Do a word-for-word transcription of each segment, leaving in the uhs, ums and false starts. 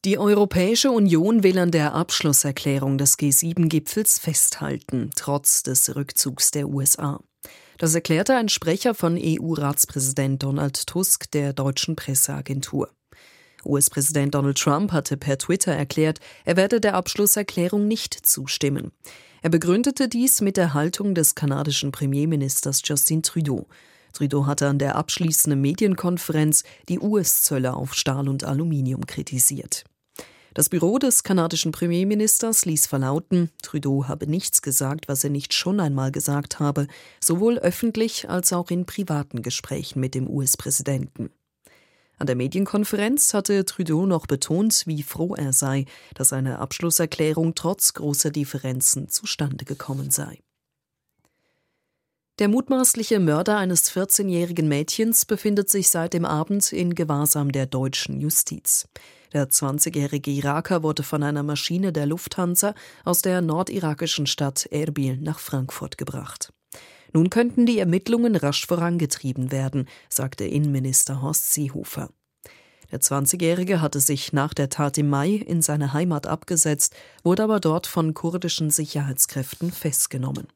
Die Europäische Union will an der Abschlusserklärung des G sieben Gipfels festhalten, trotz des Rückzugs der U S A. Das erklärte ein Sprecher von E U-Ratspräsident Donald Tusk der deutschen Presseagentur. U S-Präsident Donald Trump hatte per Twitter erklärt, er werde der Abschlusserklärung nicht zustimmen. Er begründete dies mit der Haltung des kanadischen Premierministers Justin Trudeau. Trudeau hatte an der abschließenden Medienkonferenz die U S-Zölle auf Stahl und Aluminium kritisiert. Das Büro des kanadischen Premierministers ließ verlauten, Trudeau habe nichts gesagt, was er nicht schon einmal gesagt habe, sowohl öffentlich als auch in privaten Gesprächen mit dem U S-Präsidenten. An der Medienkonferenz hatte Trudeau noch betont, wie froh er sei, dass eine Abschlusserklärung trotz großer Differenzen zustande gekommen sei. Der mutmaßliche Mörder eines vierzehnjährigen Mädchens befindet sich seit dem Abend in Gewahrsam der deutschen Justiz. Der zwanzigjährige Iraker wurde von einer Maschine der Lufthansa aus der nordirakischen Stadt Erbil nach Frankfurt gebracht. Nun könnten die Ermittlungen rasch vorangetrieben werden, sagte Innenminister Horst Seehofer. Der zwanzigjährige hatte sich nach der Tat im Mai in seine Heimat abgesetzt, wurde aber dort von kurdischen Sicherheitskräften festgenommen.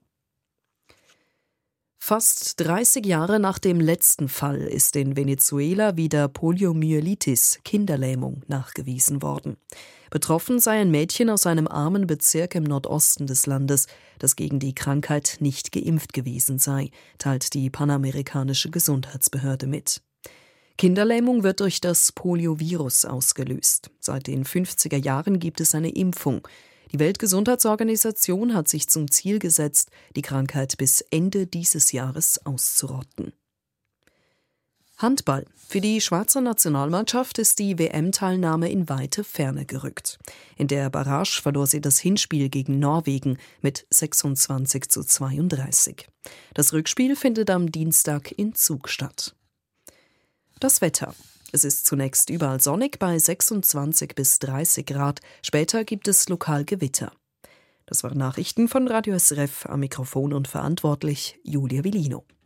Fast dreißig Jahre nach dem letzten Fall ist in Venezuela wieder Poliomyelitis, Kinderlähmung, nachgewiesen worden. Betroffen sei ein Mädchen aus einem armen Bezirk im Nordosten des Landes, das gegen die Krankheit nicht geimpft gewesen sei, teilt die panamerikanische Gesundheitsbehörde mit. Kinderlähmung wird durch das Poliovirus ausgelöst. Seit den fünfziger Jahren gibt es eine Impfung. Die Weltgesundheitsorganisation hat sich zum Ziel gesetzt, die Krankheit bis Ende dieses Jahres auszurotten. Handball. Für die Schweizer Nationalmannschaft ist die W M-Teilnahme in weite Ferne gerückt. In der Barrage verlor sie das Hinspiel gegen Norwegen mit sechsundzwanzig zu zweiunddreißig. Das Rückspiel findet am Dienstag in Zug statt. Das Wetter. Es ist zunächst überall sonnig bei sechsundzwanzig bis dreißig Grad. Später gibt es lokal Gewitter. Das waren Nachrichten von Radio S R F, am Mikrofon und verantwortlich Julia Villino.